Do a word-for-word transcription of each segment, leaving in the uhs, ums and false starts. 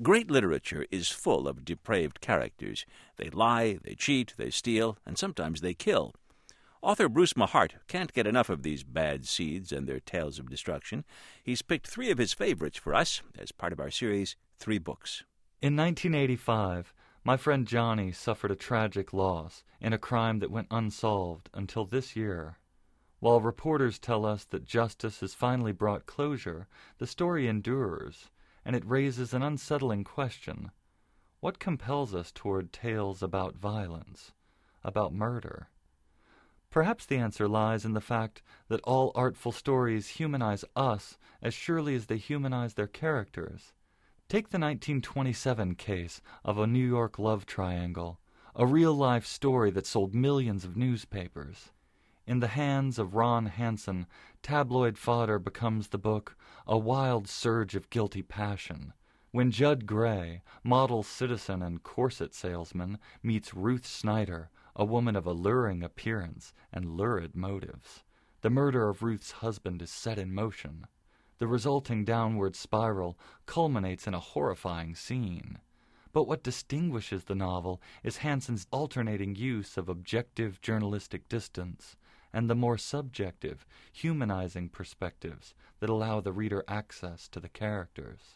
Great literature is full of depraved characters. They lie, they cheat, they steal, and sometimes they kill. Author Bruce Mahart can't get enough of these bad seeds and their tales of destruction. He's picked three of his favorites for us as part of our series, Three Books. In nineteen eighty-five, my friend Johnny suffered a tragic loss in a crime that went unsolved until this year. While reporters tell us that justice has finally brought closure, the story endures, and it raises an unsettling question. What compels us toward tales about violence, about murder? Perhaps the answer lies in the fact that all artful stories humanize us as surely as they humanize their characters. Take the nineteen twenty-seven case of a New York love triangle, a real-life story that sold millions of newspapers. In the hands of Ron Hansen, tabloid fodder becomes the book A Wild Surge of Guilty Passion. When Judd Gray, model citizen and corset salesman, meets Ruth Snyder, a woman of alluring appearance and lurid motives, the murder of Ruth's husband is set in motion. The resulting downward spiral culminates in a horrifying scene. But what distinguishes the novel is Hansen's alternating use of objective journalistic distance and the more subjective, humanizing perspectives that allow the reader access to the characters.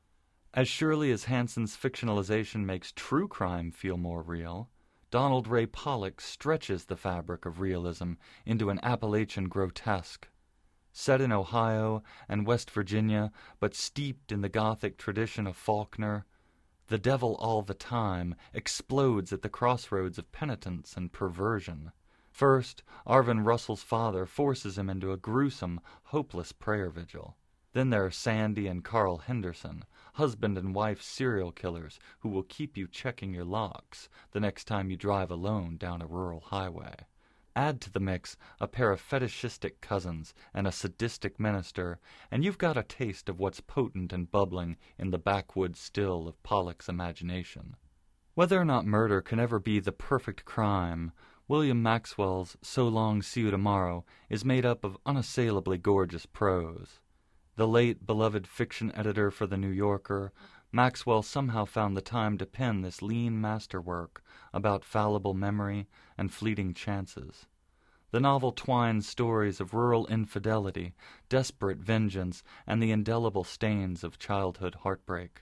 As surely as Hansen's fictionalization makes true crime feel more real, Donald Ray Pollock stretches the fabric of realism into an Appalachian grotesque. Set in Ohio and West Virginia, but steeped in the Gothic tradition of Faulkner, The Devil All the Time explodes at the crossroads of penitence and perversion. First, Arvin Russell's father forces him into a gruesome, hopeless prayer vigil. Then there are Sandy and Carl Henderson, husband and wife serial killers who will keep you checking your locks the next time you drive alone down a rural highway. Add to the mix a pair of fetishistic cousins and a sadistic minister, and you've got a taste of what's potent and bubbling in the backwoods still of Pollock's imagination. Whether or not murder can ever be the perfect crime, William Maxwell's So Long, See You Tomorrow is made up of unassailably gorgeous prose. The late beloved fiction editor for The New Yorker, Maxwell somehow found the time to pen this lean masterwork about fallible memory and fleeting chances. The novel twines stories of rural infidelity, desperate vengeance, and the indelible stains of childhood heartbreak.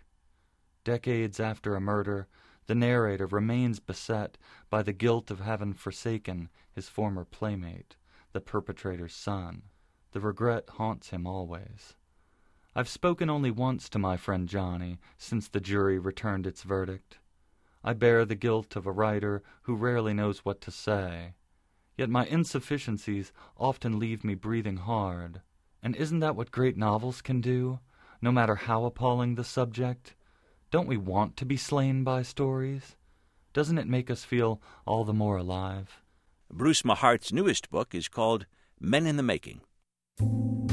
Decades after a murder, the narrator remains beset by the guilt of having forsaken his former playmate, the perpetrator's son. The regret haunts him always. I've spoken only once to my friend Johnny since the jury returned its verdict. I bear the guilt of a writer who rarely knows what to say. Yet my insufficiencies often leave me breathing hard. And isn't that what great novels can do, no matter how appalling the subject? Don't we want to be slain by stories? Doesn't it make us feel all the more alive? Bruce Mahart's newest book is called Men in the Making.